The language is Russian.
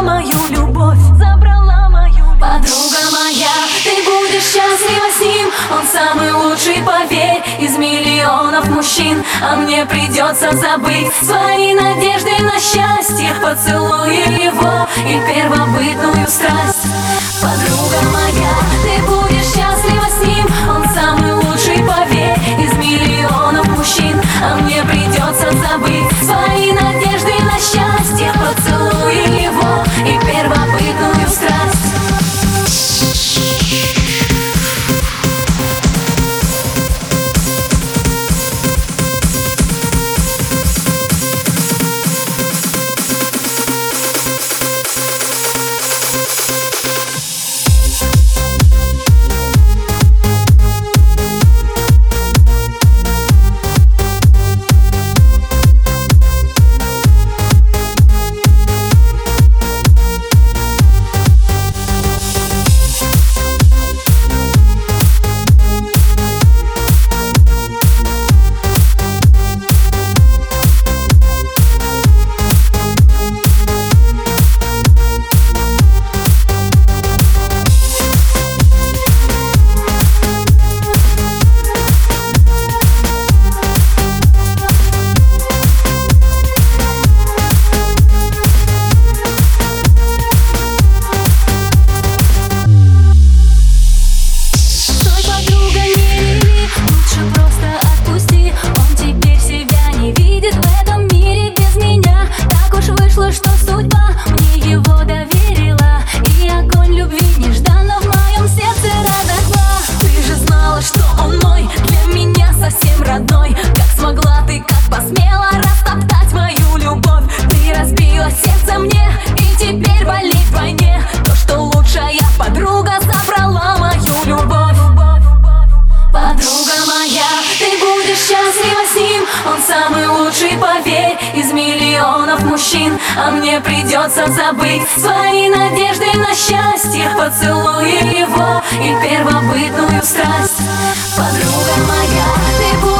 мою любовь, забрала мою любовь. Подруга моя, ты будешь счастлива с ним, он самый лучший, поверь, из миллионов мужчин. А мне придется забыть свои надежды на счастье, поцелуя его и первобытную страсть. Подруга моя, ты будешь счастлива с ним, он самый лучший, поверь, из миллионов мужчин. А мне придется забыть свои надежды на счастье, поцелуя его и первобытную страсть. Как смогла ты, как посмела растоптать мою любовь? Ты разбила сердце мне, и теперь болит вдвойне. То, что лучшая подруга забрала мою любовь. Подруга моя, ты будешь счастлива с ним, он самый лучший, поверь, из миллионов мужчин. А мне придется забыть свои надежды на счастье, поцелуя его и первобытную страсть. Подруга моя, ты будешь